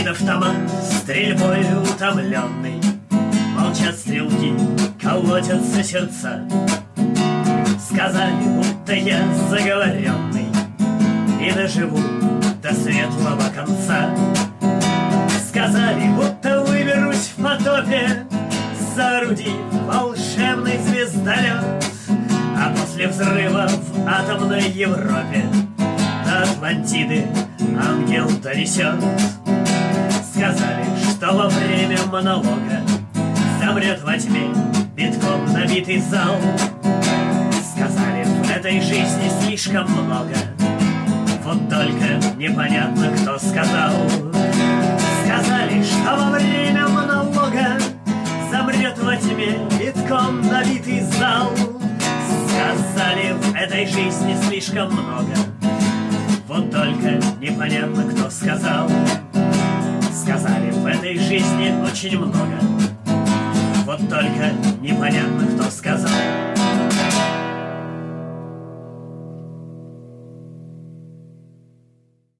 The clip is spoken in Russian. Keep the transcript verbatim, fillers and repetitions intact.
автомат стрельбой утомленный. Молчат стрелки, колотятся сердца. Сказали, будто я заговоренный и доживу до светлого конца. Сказали, будто выберусь в потопе, соорудив волшебный звездолет, а после взрыва в атомной Европе до Атлантиды ангел донесет. Сказали, что во время монолога замрет во тьме битком набитый зал. Сказали, в этой жизни слишком много, вот только непонятно, кто сказал. Сказали, что во время монолога замрет во тьме битком набитый зал. Сказали, в этой жизни слишком много, вот только непонятно, кто сказал. Сказали, в этой жизни очень много, вот только непонятно, кто сказал.